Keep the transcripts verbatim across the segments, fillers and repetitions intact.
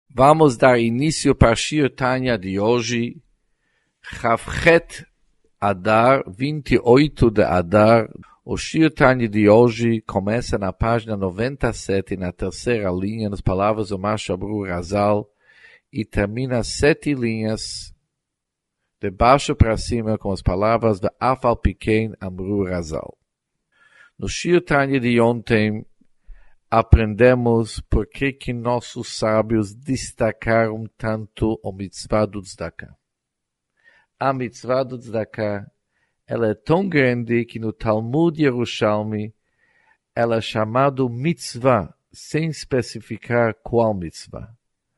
Vamos dar início para Shir Tanya de hoje, Chavchet Adar, vinte e oito de Adar. O Shir Tanya de hoje começa na página noventa e sete, na terceira linha, nas palavras do Maharsha Amru Razal, e termina sete linhas de baixo para cima com as palavras de Af al pi ken Amru Razal. No Shir Tanya de ontem, aprendemos por que que nossos sábios destacaram tanto o mitzvah do tzedakah. A mitzvah do tzedakah, ela é tão grande que no Talmud Yerushalmi, ela é chamada mitzvah, sem especificar qual mitzvah.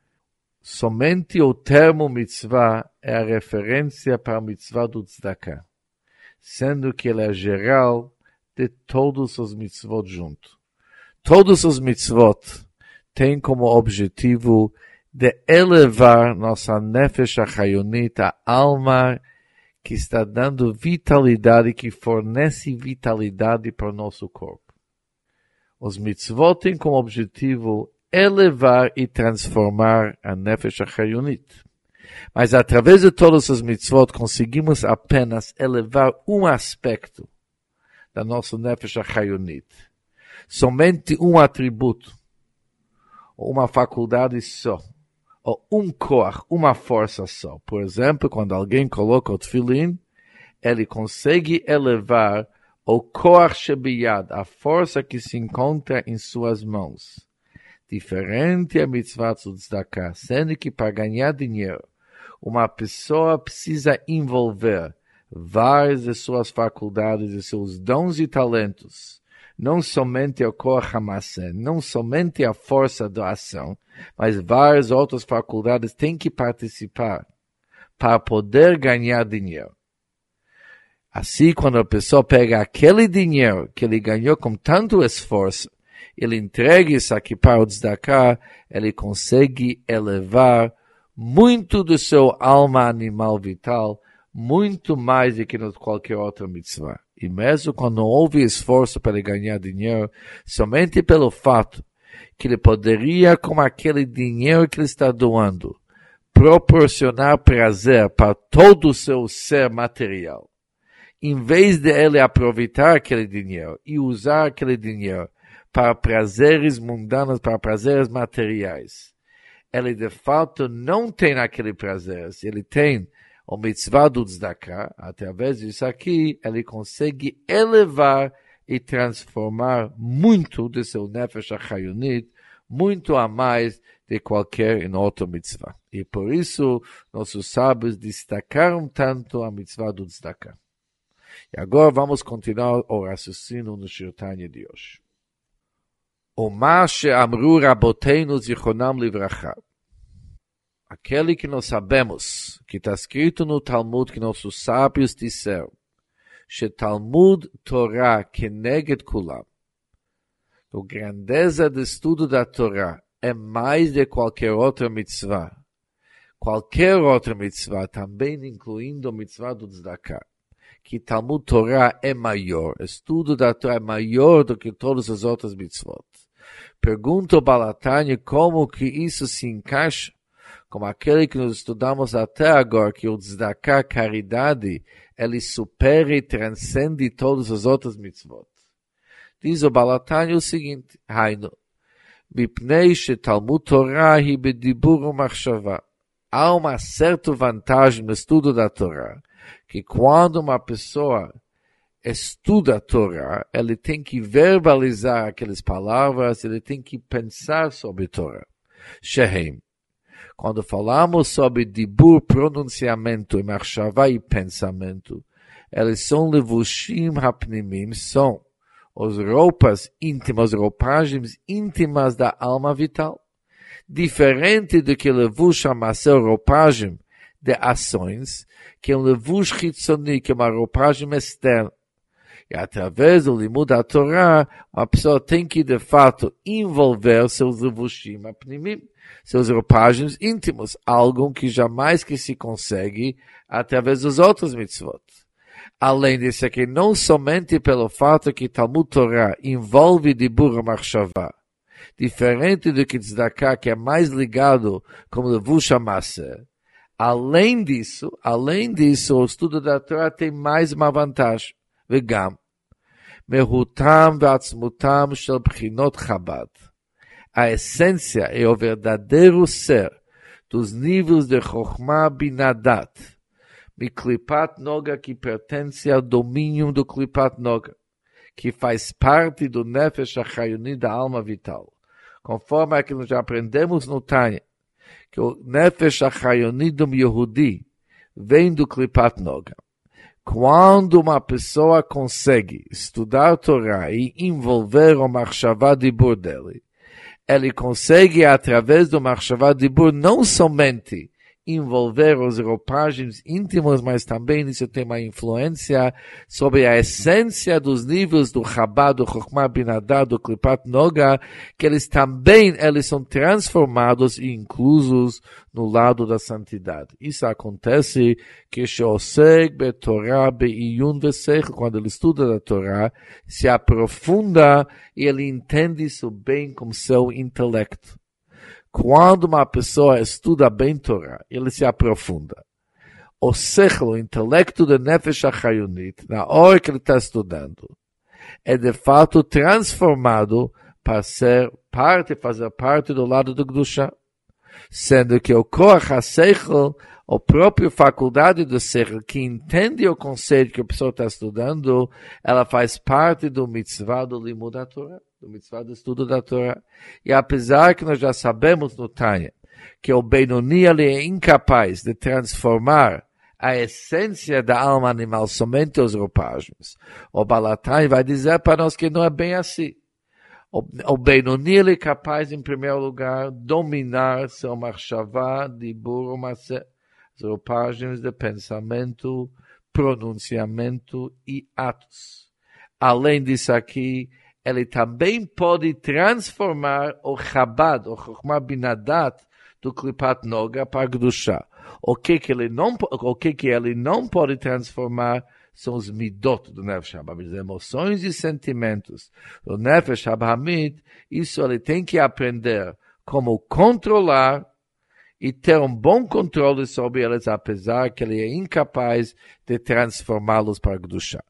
Somente o termo mitzvah é a referência para a mitzvah do tzedakah, sendo que ela é geral de todos os mitzvot juntos. Todos os mitzvot têm como objetivo de elevar nossa nefesh achayonit, a alma que está dando vitalidade, que fornece vitalidade para o nosso corpo. Os mitzvot têm como objetivo elevar e transformar a nefesh achayonit. Mas através de todos os mitzvot conseguimos apenas elevar um aspecto da nossa nefesh achayonit. Somente um atributo, ou uma faculdade só, ou um koach, uma força só. Por exemplo, quando alguém coloca o tefilin, ele consegue elevar o koach shebiyad, a força que se encontra em suas mãos. Diferente a mitzvah do tzedakah, sendo que para ganhar dinheiro, uma pessoa precisa envolver várias de suas faculdades, de seus dons e talentos. Não somente o koach hamasseh, não somente a força da ação, mas várias outras faculdades têm que participar para poder ganhar dinheiro. Assim, quando a pessoa pega aquele dinheiro que ele ganhou com tanto esforço, ele entrega isso aqui para o tzedakah, ele consegue elevar muito do seu alma animal vital, muito mais do que qualquer outra mitzvah. E mesmo quando não houve esforço para ele ganhar dinheiro, somente pelo fato que ele poderia, com aquele dinheiro que ele está doando, proporcionar prazer para todo o seu ser material. Em vez de ele aproveitar aquele dinheiro e usar aquele dinheiro para prazeres mundanos, para prazeres materiais, ele de fato não tem aquele prazer, ele tem o mitzvah do tzedakah, através disso aqui, ele consegue elevar e transformar muito de seu nefesh achayonit, muito a mais de qualquer outro mitzvah. E por isso, nossos sábios destacaram tanto a mitzvah do tzedakah. E agora vamos continuar o raciocínio no Shir Tanya de hoje. O Maharsha Amru Raboteinu Zichronam Livracha. Aquele que nós sabemos, que está escrito no Talmud, que nossos sábios disseram, Shetalmud Torah keneged kulam. A grandeza do estudo da Torá é mais de qualquer outra mitzvah. Qualquer outra mitzvah, também incluindo a mitzvah do tzedakah. Que Talmud Torah é maior. O estudo da Torá é maior do que todas as outras mitzvot. Pergunta o Baal HaTanya como que isso se encaixa como aquele que nós estudamos até agora, que o tzedakah, caridade, ele supera e transcende todas as outras mitzvot. Diz o Baal HaTanya o seguinte, Hainu, Mipnei shetalmud Torah hi bedibur umachshava. Há uma certa vantagem no estudo da Torá, que quando uma pessoa estuda a Torá, ele tem que verbalizar aquelas palavras, ele tem que pensar sobre a Torá. Shehem. Quando falamos sobre dibur, pronunciamento, e machshava e pensamento, eles são levushim hapnimim, são as roupas íntimas, roupagens íntimas da alma vital. Diferente do que levush hamasseh, roupagem de ações, que é um levush chitzoni, que é uma roupagem externa. E através do limud da Torá, uma pessoa tem que, de fato, envolver seus levushim hapnimim, seus roupagens íntimos, algo que jamais que se consegue através dos outros mitzvot. Além disso aqui, não somente pelo fato que Talmud Torah envolve dibur machshava, diferente do que tzedakah, que é mais ligado como levush hamaaser. Além disso, além disso, o estudo da Torá tem mais uma vantagem. Vegam, mehutam ve'atzmutam shel bchinot Chabad. A essência é o verdadeiro ser dos níveis de Chokhmah Binadat, Miklipat Noga, que pertence ao domínio do Klipat Noga, que faz parte do Nefesh HaChayoni, da alma vital. Conforme aquilo que já aprendemos no Tanya, que o Nefesh HaChayoni do Yehudi vem do Klipat Noga. Quando uma pessoa consegue estudar a Torá e envolver o Machshavah Dibur dele, ele consegue, através do Machshavah Dibur, não somente envolver os roupagens íntimos, mas também isso tem uma influência sobre a essência dos níveis do Chabad, do Chokhmah Binadat, do Klipat Noga, que eles também eles são transformados e inclusos no lado da santidade. Isso acontece que she'osek betorah be'iyun ve'seichel, quando ele estuda a Torá, se aprofunda e ele entende isso bem com seu intelecto. Quando uma pessoa estuda bem Torá, ele se aprofunda. O seichel, o intelecto do Nefesh HaChayonit, na hora que ele está estudando, é de fato transformado para ser parte, fazer parte do lado do Kedushá. Sendo que o Koach HaSeichel, a própria faculdade do seichel, que entende o conceito que a pessoa está estudando, ela faz parte do mitzvah do Limud HaTorah, do mitzvah do estudo da Torá. E apesar que nós já sabemos no Tanya, que o Benoni é incapaz de transformar a essência da alma animal somente os roupagens, o Balatani vai dizer para nós que não é bem assim. O, o Benoni é capaz, em primeiro lugar, dominar seu Machshavah, Dibur, Maaseh, as roupagens de pensamento, pronunciamento e atos. Além disso aqui, ele também pode transformar o Chabad, o Chokhmah Binadat, do Klipat Noga para Kedushá. O que que ele não, o que que ele não pode transformar são os midot do Nefesh HaBahamit, as emoções e sentimentos do Nefesh HaBahamit. Isso ele tem que aprender como controlar e ter um bom controle sobre eles, apesar que ele é incapaz de transformá-los para Kedushá.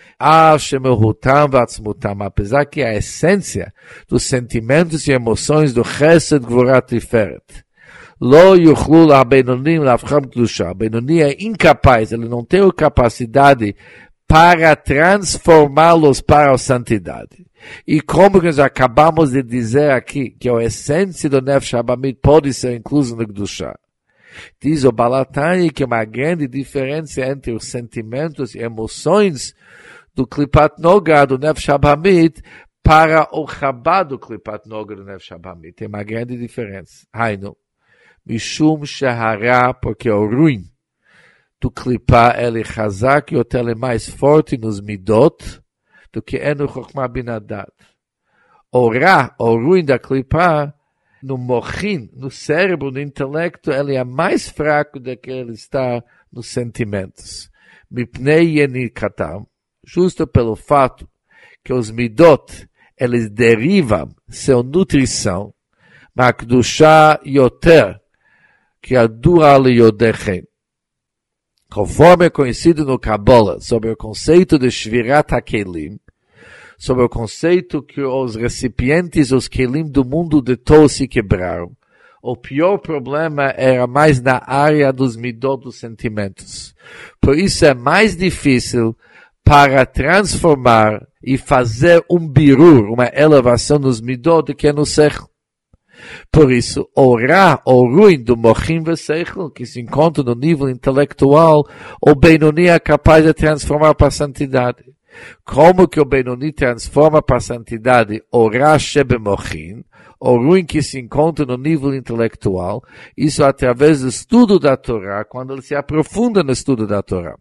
Apesar que a essência dos sentimentos e emoções do Chesed, Gvurah, Tiferet, Lo yuchlu la-Benonim lafcham Kedusha. Benoni é incapaz, ele não tem a capacidade para transformá-los para a santidade. E como nós acabamos de dizer aqui, que a essência do Nefesh HaBahamit pode ser inclusa no Kedusha. Diz o Balatani que uma grande diferença entre os sentimentos e emoções do Klipat Noga, do Nefesh HaBahamit, para o Chabad do Klipat Noga, do Nefesh HaBahamit. Tem uma grande diferença. Hainu. Mishum Shehara, porque o ruim do Klipá, ele chazak, e ele é mais forte nos midot do que é no Chokhmah Binadat. O Ra, o ruim da Klipá, no mochin, no cérebro, no intelecto, ele é mais fraco do que ele está nos sentimentos. Mipnei Yenikatam, justo pelo fato que os midot, eles derivam sua nutrição, ma Kedushá yoter, que a dual yodechem. Conforme é conhecido no Kabbalah, sobre o conceito de Shvirat HaKelim, sobre o conceito que os recipientes, os Kelim do mundo de Torah se quebraram, o pior problema era mais na área dos midot, dos sentimentos. Por isso é mais difícil para transformar e fazer um birur, uma elevação nos midot, do que no seichel. Por isso, o Ra, o ruim do Mochim Veseichel, que se encontra no nível intelectual, o Benoni é capaz de transformar para a santidade. Como que o Benoni transforma para a santidade o Ra Shebe Mochim, o ruim que se encontra no nível intelectual? Isso através do estudo da Torá, quando ele se aprofunda no estudo da Torá.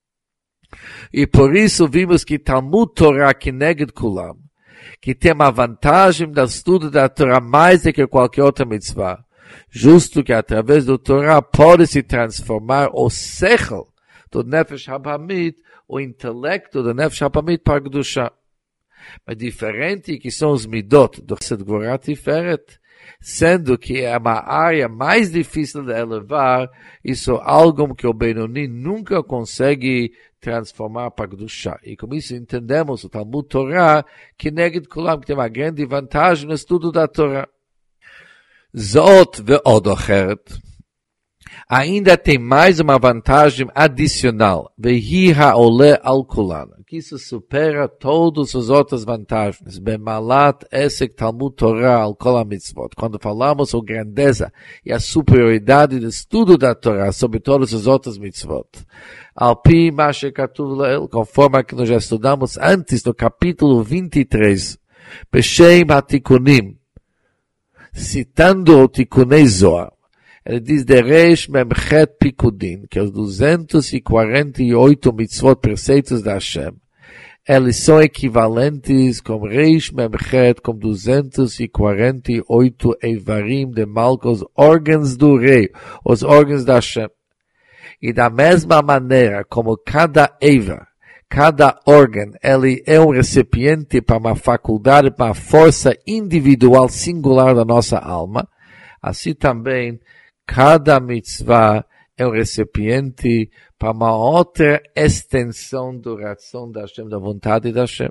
E por isso vimos que Talmud Torá Kineged Kulam, que tem uma vantagem do estudo da Torá mais do que qualquer outra mitzvah. Justo que através do Torá pode se transformar o seichel do Nefesh HaBahamit, o intelecto do Nefesh HaBahamit para Kedushá. Mas diferente que são os midot do Chesed Gvurah Tiferet, sendo que é uma área mais difícil de elevar, isso é algo que o Benoni nunca consegue transformar para Kedushá. E com isso entendemos o Talmud Torah, que Neged Kulam, que tem uma grande vantagem no estudo da Torah. Zot ve'od ocheret. Ainda tem mais uma vantagem adicional. Vehi ha'oleh al kulan. Que isso supera todas as outras vantagens. Bemalat esek Talmud Torah al kol ha-mitzvot. Quando falamos a grandeza e a superioridade do estudo da Torá sobre todas as outras mitzvot. Al pi ma shekatuv le'el, conforme a que nós já estudamos antes no capítulo vinte e três. Beshem ha-tikunim. Citando o Tikunei Zohar. Ele diz de Reish Memchet Pikudin, que os duzentos e quarenta e oito mitzvot preceitos da Hashem, eles são equivalentes com Reish Memchet, com duzentos e quarenta e oito Eivarim de Malkos, órgãos do rei, os órgãos da Hashem. E da mesma maneira como cada Eivar, cada órgão, ele é um recipiente para uma faculdade, para uma força individual singular da nossa alma, assim também cada mitzvah é um recipiente para uma outra extensão do ração da Hashem, da vontade da Hashem.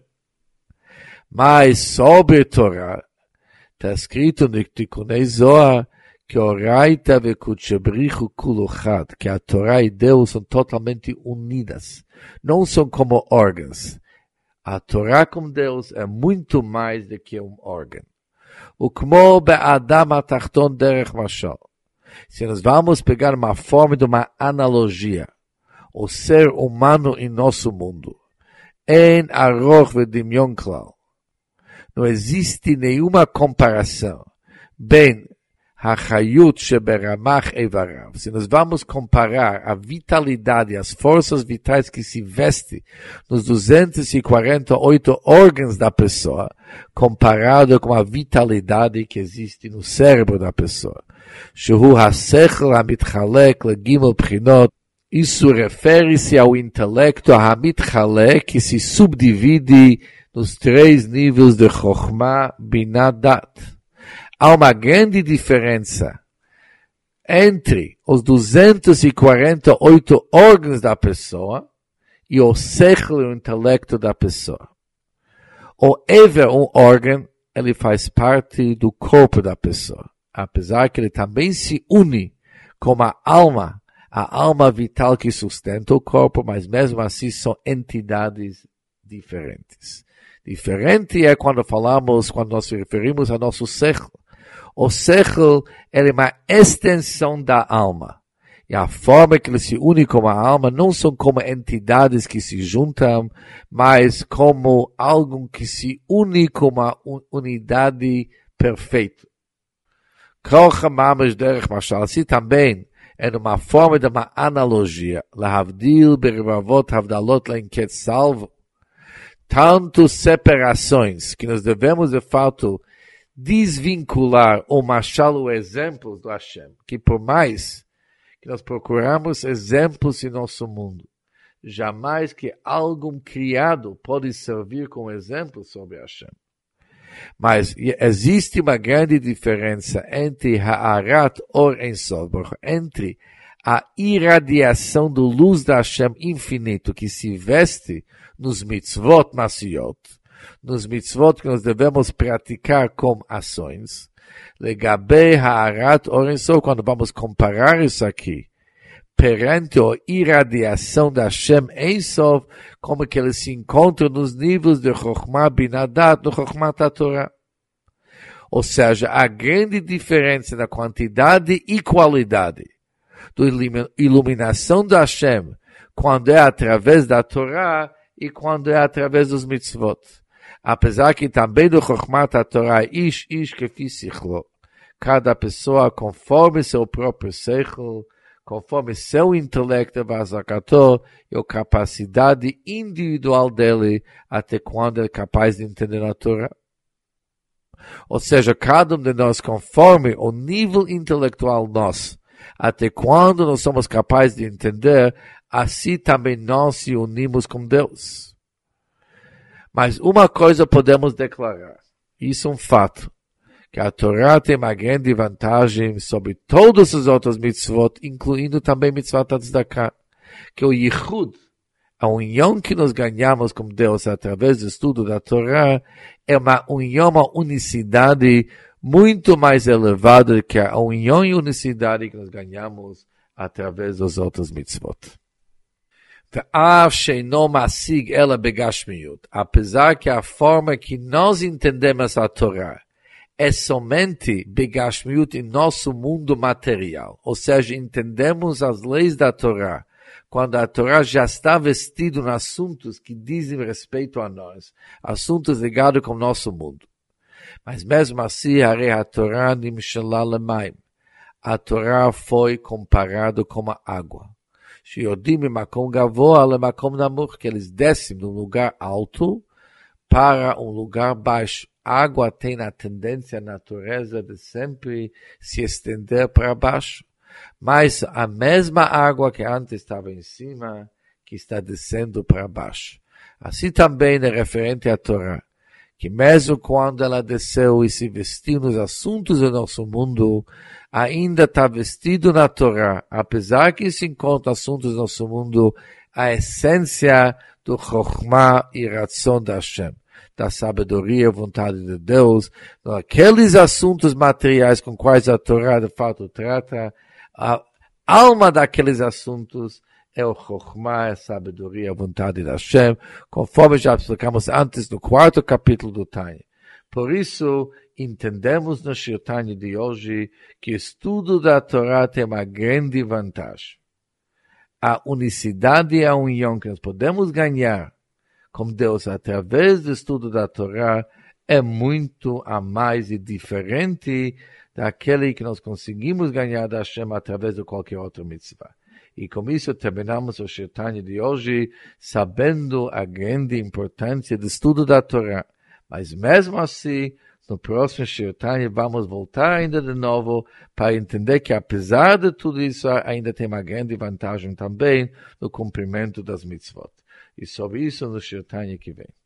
Mas sobre a Torá, está escrito no Tikunei Zohar, que Oraita vekutchebrichu kuluchad, que a Torá e Deus são totalmente unidas, não são como órgãos. A Torá com Deus é muito mais do que um órgão. O kmo be'adam atachton derech mashal. Se nós vamos pegar uma forma de uma analogia, o ser humano em nosso mundo, en aroch vedimyon klal, não existe nenhuma comparação bem hachayut sheberamach evarav. Se nós vamos comparar a vitalidade, as forças vitais que se vestem nos duzentos e quarenta e oito órgãos da pessoa, comparado com a vitalidade que existe no cérebro da pessoa. Shehu hasechel hamitchalek legimel prinot. Isso refere-se ao intelecto hamitchalek, que se subdivide nos três níveis de Chokhmah, Binah, Dat. Há uma grande diferença entre os duzentos e quarenta e oito órgãos da pessoa e o sechel e o intelecto da pessoa. O Ever, um órgão, ele faz parte do corpo da pessoa, apesar que ele também se une com a alma, a alma vital que sustenta o corpo, mas mesmo assim são entidades diferentes. Diferente é quando falamos, quando nós nos referimos ao nosso sechel. O sechel é uma extensão da alma. E a forma que ele se une com a alma não são como entidades que se juntam, mas como algo que se une com uma unidade perfeita. Assim também é uma forma de uma analogia. Lahavdil berivavot havdalot leinket salvo. Tanto separações que nós devemos, de fato, desvincular o machal, o exemplo do Hashem, que por mais que nós procuramos exemplos em nosso mundo, jamais que algo criado pode servir como exemplo sobre Hashem. Mas existe uma grande diferença entre Ha'arat Or Ein Sof, entre a irradiação do luz da Hashem infinito que se veste nos mitzvot masiyot, nos mitzvot que nós devemos praticar com ações, legabe ha'arat or ein sof, quando vamos comparar isso aqui, perante a irradiação da Hashem Ein Sof, como que ele se encontra nos níveis de Chokhmah Binah Dat, no Chokhmah Torah. Ou seja, a grande diferença na quantidade e qualidade da iluminação da Hashem, quando é através da Torá e quando é através dos mitzvot. Apesar que também do Chokhmah Torah, ish ish kefi sichlo, cada pessoa conforme seu próprio seichel, conforme seu intelecto vazakato e a capacidade individual dele, até quando é capaz de entender a Torá. Ou seja, cada um de nós, conforme o nível intelectual nosso, até quando nós somos capazes de entender, assim também nós se unimos com Deus. Mas uma coisa podemos declarar, isso é um fato, que a Torá tem uma grande vantagem sobre todas as outras mitzvot, incluindo também mitzvot tzedakah, que o yichud, a união que nós ganhamos com Deus através do estudo da Torá, é uma união, uma unicidade muito mais elevada do que a união e unicidade que nós ganhamos através das outras mitzvot. Apesar que a forma que nós entendemos a Torá é somente begashmiut em nosso mundo material, ou seja, entendemos as leis da Torá, quando a Torá já está vestida em assuntos que dizem respeito a nós, assuntos ligados com o nosso mundo. Mas mesmo assim, a Torá nimshala lemaim. A Torá foi comparada com a água. Shiyodim makom gavoa lemakom namur, que eles descem de um lugar alto para um lugar baixo. A água tem a tendência, a natureza de sempre se estender para baixo. Mas a mesma água que antes estava em cima, que está descendo para baixo. Assim também é referente à Torá, que mesmo quando ela desceu e se vestiu nos assuntos do nosso mundo, ainda está vestido na Torá, apesar que se encontra assuntos do nosso mundo, a essência do Chokhmah e Ratzon da Hashem, da sabedoria e vontade de Deus, naqueles assuntos materiais com quais a Torá de fato trata. A alma daqueles assuntos é o Chokhmah, a sabedoria, a vontade de Hashem, conforme já explicamos antes no quarto capítulo do Tanya. Por isso, entendemos no Shir Tanya de hoje que o estudo da Torá tem uma grande vantagem. A unicidade e a união que nós podemos ganhar com Deus através do estudo da Torá é muito a mais e diferente daquele que nós conseguimos ganhar da Hashem através de qualquer outra mitzvah. E com isso terminamos o Shir Tanya de hoje, sabendo a grande importância do estudo da Torá. Mas mesmo assim, no próximo Shir Tanya vamos voltar ainda de novo para entender que apesar de tudo isso, ainda tem uma grande vantagem também no cumprimento das mitzvot. E sobre isso no Shir Tanya que vem.